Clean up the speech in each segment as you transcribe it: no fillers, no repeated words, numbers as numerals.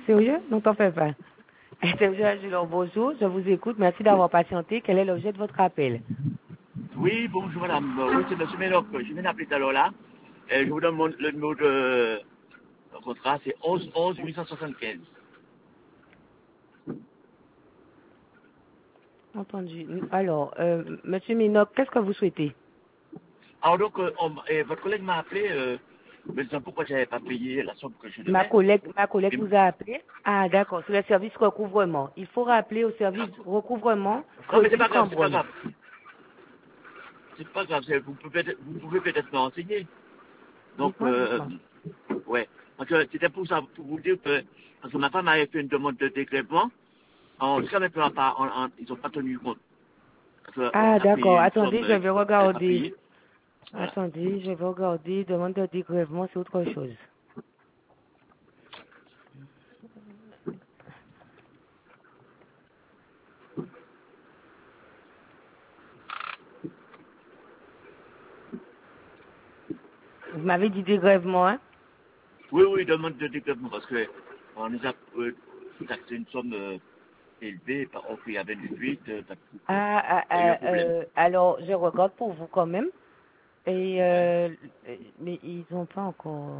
Sérieux? Non, t'en fais pas. Interviewer Gilor, bonjour, je vous écoute. Merci d'avoir patienté. Quel est l'objet de votre appel? Oui, bonjour madame. Oui, c'est monsieur Méloc. Je viens d'appeler tout à l'heure là. Je vous donne le numéro de contrat, c'est 11 11 875. Entendu. Alors, monsieur Minoc, qu'est-ce que vous souhaitez? Alors donc, votre collègue m'a appelé, me disant pourquoi je n'avais pas payé la somme que je Ma devais. collègue Et- vous a appelé? Ah, d'accord, c'est le service recouvrement. Il faut rappeler au service recouvrement Non mais c'est produit pas grave, c'est pas Cambronne. grave. C'est pas grave, vous pouvez peut-être me renseigner. Donc, Dites-moi, dites-moi. ouais. Parce que c'était pour ça, pour vous dire que, parce que ma femme avait fait une demande de dégrèvement, jusqu'à maintenant, ils n'ont pas tenu compte. Parce Ah, qu'on a payé d'accord. une Attendez, somme je vais qu'elle n'a pas regarder. payée. Voilà. Attendez, je vais regarder. Demande de dégrèvement, c'est autre chose. Vous m'avez dit dégrèvement, hein? Oui, oui, demande de dégrèvement, parce que on nous a taxé une somme élevée, or qu'il y avait une fuite, il y a eu un problème. Alors, je regarde pour vous quand même. Et mais ils n'ont pas encore.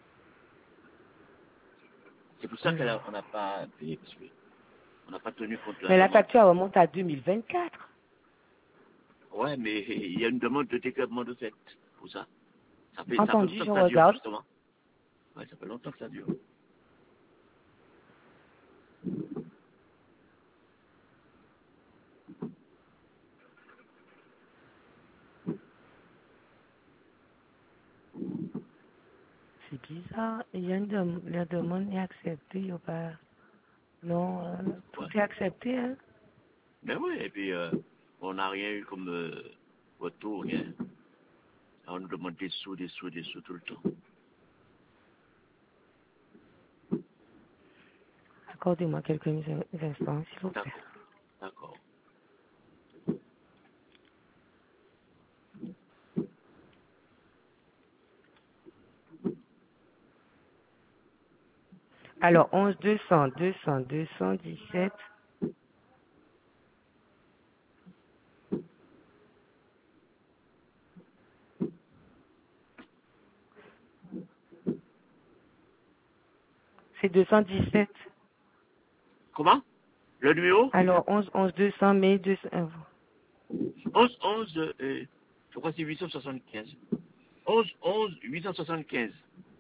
C'est pour ça Alors. qu'on n'a pas payé, parce qu'on n'a pas tenu compte de la Mais la demande. facture remonte à 2024. Ouais, mais il y a une demande de dégrèvement de fait, pour ça. Ça fait Entendu, longtemps je que ça dure, regarde. justement. Ouais, ça fait longtemps que ça dure. C'est bizarre. Il y a la demande est acceptée. Il y a pas. Non, tout Ouais. est accepté, hein. Mais oui, et puis on n'a rien eu comme retour, rien. On nous demande des sous tout le temps. Accordez-moi quelques instants, s'il vous plaît. D'accord, d'accord. Alors, 11 200 200 217. C'est 217. Comment? Le numéro? Alors, 11 200 mais 200. 11 11, je crois que c'est 875. 11 11 875.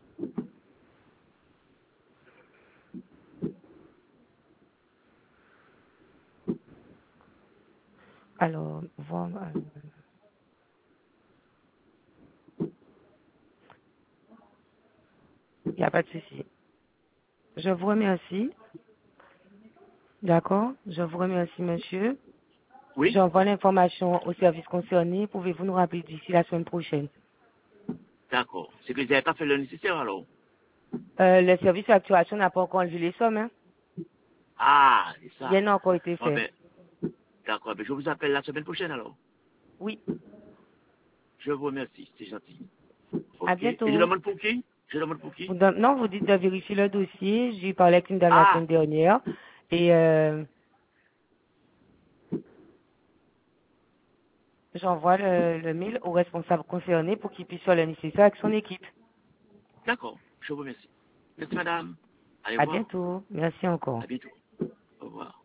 Alors, voir. Il n'y a pas de souci. Je vous remercie. D'accord? Je vous remercie, monsieur. Oui? J'envoie l'information au service concerné. Pouvez-vous nous rappeler d'ici la semaine prochaine? D'accord. C'est que vous n'avez pas fait le nécessaire alors? Le service de facturation n'a pas encore enlevé les sommes, hein? Ah, c'est ça. Rien n'a encore été Oh, fait. ben, d'accord, ben, je vous appelle la semaine prochaine alors. Oui. Je vous remercie, c'est gentil. À Ok. Et je bientôt. demande pour qui? Je demande pour qui? Non, vous dites de vérifier le dossier. J'ai parlé avec une dame la Ah, semaine dernière. Et j'envoie le mail au responsable concerné pour qu'il puisse faire le nécessaire avec son équipe. d'accord, je vous remercie. Merci madame. Allez À voir. bientôt. Merci encore. À bientôt. Au revoir.